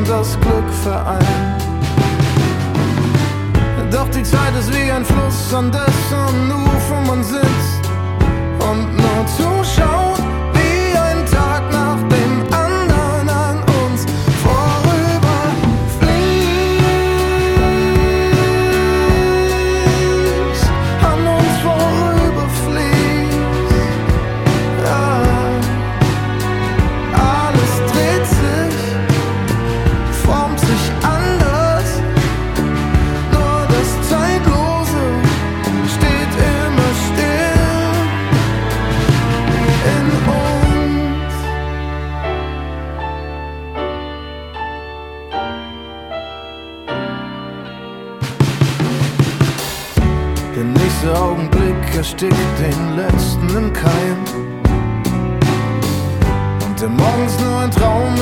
und das Glück vereint. Doch die Zeit ist wie ein Fluss, an dessen Ufer man sitzt und nur zuschaut, wie ein Tag nach dem anderen an uns vorüberfließt. An uns vorüberfließt. Ja. Alles dreht sich, formt sich anders. Nur das Zeitlose steht immer still in uns. Der nächste Augenblick erstickt den letzten im Keim. Und der morgens nur ein Traum